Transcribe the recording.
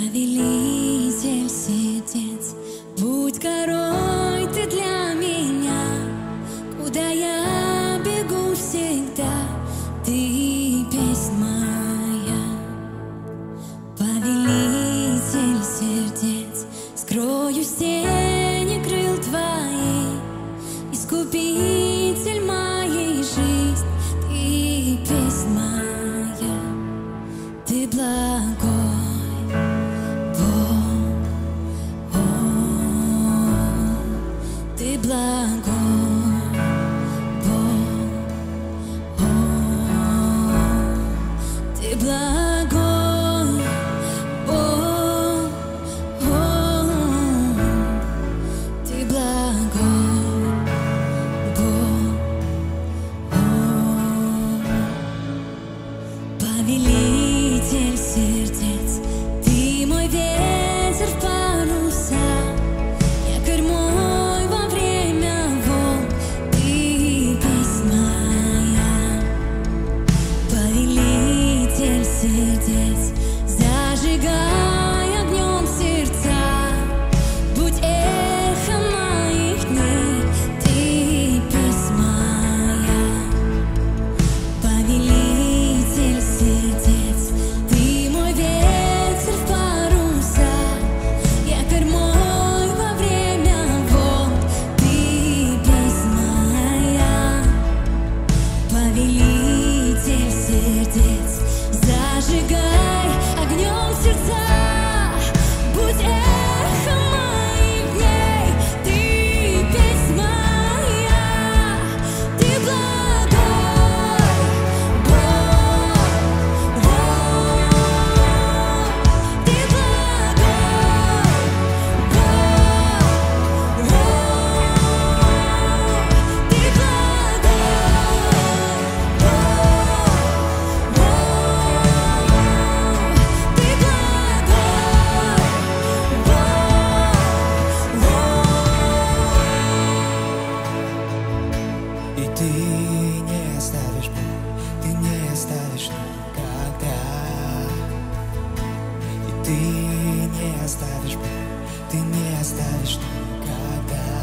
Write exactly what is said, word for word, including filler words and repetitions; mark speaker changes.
Speaker 1: Повелитель сердец, будь горой ты для меня, куда я бегу всегда, ты песнь моя. Повелитель сердец, скрою тени крыл твоих, искупитель моей жизни, ты песнь моя, ты благой. Ты благой Бог, о, ты благой Бог, о, ты благой Бог, о, повелитель сердец, ты мой ветер в паруса, якорь мой во время волн, ты песнь моя. Повелитель сердец, зажигай огнем сердца, будь эхом моих дней, ты песнь моя. Повелитель сердец, ты мой ветер в паруса, якорь мой во время волн, ты песнь моя. Повелитель сердец, зажигай огнем сердца, будь эхом моих дней, ты песнь моя. Ты благой Бог, ты благой Бог, ты
Speaker 2: И ты не оставишь боль, ты не оставишь никогда. И ты не оставишь боль, ты не оставишь никогда.